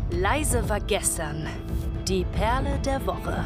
Leise war gestern. Die Perle der Woche.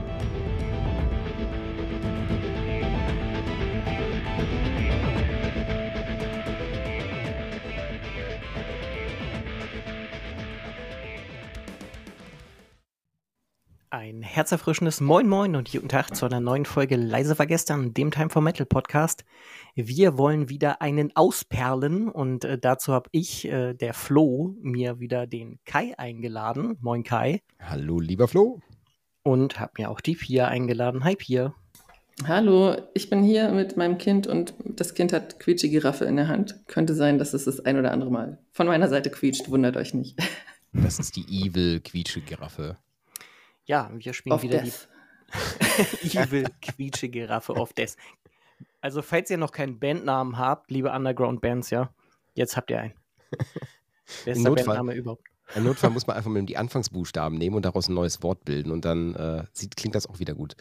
Ein herzerfrischendes Moin Moin und guten Tag zu einer neuen Folge Leise war gestern, dem Time for Metal Podcast. Wir wollen wieder einen ausperlen und dazu habe ich, der Flo, mir wieder den Kai eingeladen. Moin Kai. Hallo lieber Flo. Und habe mir auch die Pia eingeladen. Hi Pia. Hallo, ich bin hier mit meinem Kind und das Kind hat Quietschi-Giraffe in der Hand. Könnte sein, dass es das ein oder andere Mal von meiner Seite quietscht, wundert euch nicht. Das ist die Evil Quietschi-Giraffe. Ja, wir spielen Of wieder Death. die Evil Quietsche-Giraffe of Death. Also falls ihr noch keinen Bandnamen habt, liebe Underground-Bands, ja, jetzt habt ihr einen. Bester Bandname überhaupt. Im Notfall muss man einfach mal die Anfangsbuchstaben nehmen und daraus ein neues Wort bilden und dann klingt das auch wieder gut.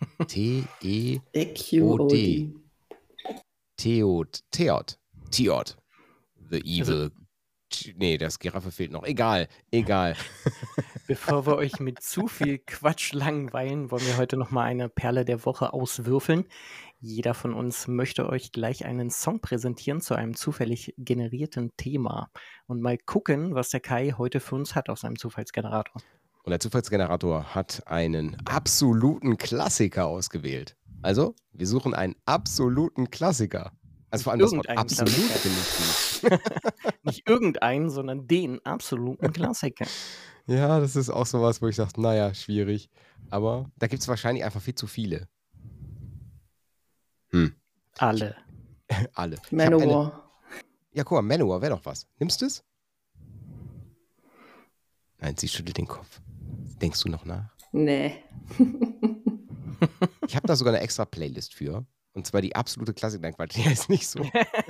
T-E-O-D. Theod. The Evil. Nee, das Giraffe fehlt noch. Egal. Bevor wir euch mit zu viel Quatsch langweilen, wollen wir heute nochmal eine Perle der Woche auswürfeln. Jeder von uns möchte euch gleich einen Song präsentieren zu einem zufällig generierten Thema. Und mal gucken, was der Kai heute für uns hat auf seinem Zufallsgenerator. Und der Zufallsgenerator hat einen absoluten Klassiker ausgewählt. Also, wir suchen einen absoluten Klassiker. Also vor allem das Wort absolut finde ich gut. Nicht irgendeinen, sondern den absoluten Klassiker. Ja, das ist auch sowas, wo ich sage, naja, schwierig. Aber da gibt es wahrscheinlich einfach viel zu viele. Alle. Manowar. Ja, guck mal, Manowar wäre doch was. Nimmst du es? Nein, sie schüttelt den Kopf. Denkst du noch nach? Nee. Ich habe da sogar eine extra Playlist für. Und zwar die absolute Klassiker. Nein, Quatsch, die ist nicht so.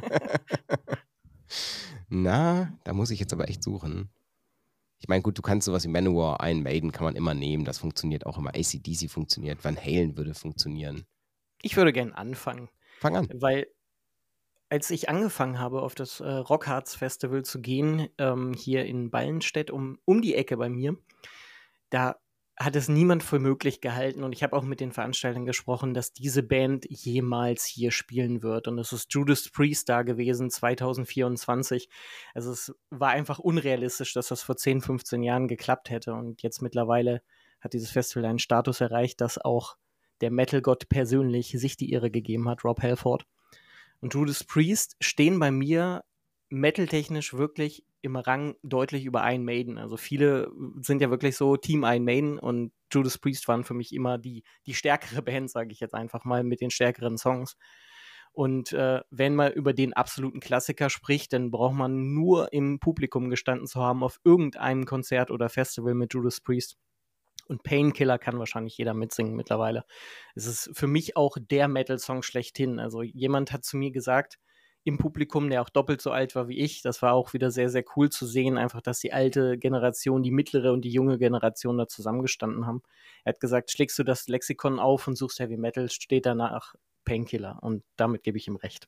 Na, da muss ich jetzt aber echt suchen. Ich meine, gut, du kannst sowas wie Manowar, Iron Maiden kann man immer nehmen. Das funktioniert auch immer. AC/DC funktioniert. Van Halen würde funktionieren. Ich würde gerne anfangen. Fang an. Weil als ich angefangen habe, auf das Rockharz Festival zu gehen, hier in Ballenstedt um die Ecke bei mir, da hat es niemand für möglich gehalten und ich habe auch mit den Veranstaltern gesprochen, dass diese Band jemals hier spielen wird und es ist Judas Priest da gewesen, 2024. Also es war einfach unrealistisch, dass das vor 10, 15 Jahren geklappt hätte und jetzt mittlerweile hat dieses Festival einen Status erreicht, dass auch der Metal-Gott persönlich sich die Ehre gegeben hat, Rob Halford. Und Judas Priest stehen bei mir metaltechnisch wirklich im Rang deutlich über Iron Maiden. Also viele sind ja wirklich so Team Iron Maiden und Judas Priest waren für mich immer die stärkere Band, sage ich jetzt einfach mal, mit den stärkeren Songs. Und wenn man über den absoluten Klassiker spricht, dann braucht man nur im Publikum gestanden zu haben auf irgendeinem Konzert oder Festival mit Judas Priest. Und Painkiller kann wahrscheinlich jeder mitsingen mittlerweile. Es ist für mich auch der Metal-Song schlechthin. Also jemand hat zu mir gesagt, im Publikum, der auch doppelt so alt war wie ich, das war auch wieder sehr, sehr cool zu sehen, einfach, dass die alte Generation, die mittlere und die junge Generation da zusammengestanden haben. Er hat gesagt, schlägst du das Lexikon auf und suchst Heavy Metal, steht danach Painkiller. Und damit gebe ich ihm recht.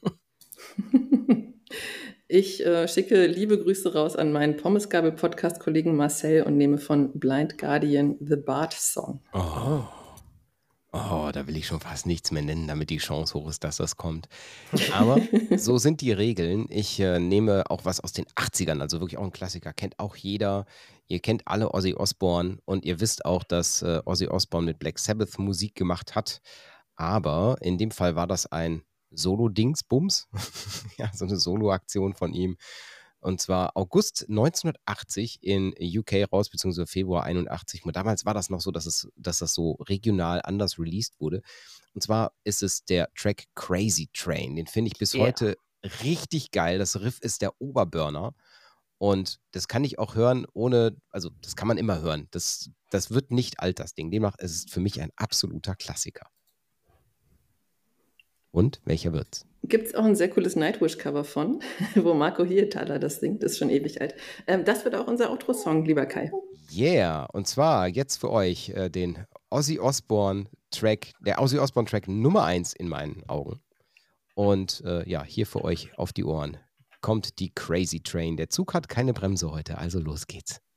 Ich schicke liebe Grüße raus an meinen Pommesgabel-Podcast-Kollegen Marcel und nehme von Blind Guardian The Bart Song. Oh, da will ich schon fast nichts mehr nennen, damit die Chance hoch ist, dass das kommt. Aber so sind die Regeln. Ich nehme auch was aus den 80ern, also wirklich auch ein Klassiker. Kennt auch jeder. Ihr kennt alle Ozzy Osbourne und ihr wisst auch, dass Ozzy Osbourne mit Black Sabbath Musik gemacht hat. Aber in dem Fall war das ein Solo-Dingsbums. Ja, so eine Solo-Aktion von ihm. Und zwar August 1980 in UK raus, beziehungsweise Februar 81. Und damals war das noch so, dass das so regional anders released wurde. Und zwar ist es der Track Crazy Train. Den finde ich bis heute richtig geil. Das Riff ist der Oberburner. Und das kann ich auch hören also das kann man immer hören. Das wird nicht alt, das Ding. Demnach ist es für mich ein absoluter Klassiker. Und welcher wird's? Gibt es auch ein sehr cooles Nightwish-Cover von, wo Marco Hietala das singt, das ist schon ewig alt. Das wird auch unser Outro-Song, lieber Kai. Yeah, und zwar jetzt für euch den Ozzy Osbourne-Track, der Ozzy Osbourne-Track Nummer 1 in meinen Augen. Und hier für euch auf die Ohren kommt die Crazy Train. Der Zug hat keine Bremse heute, also los geht's.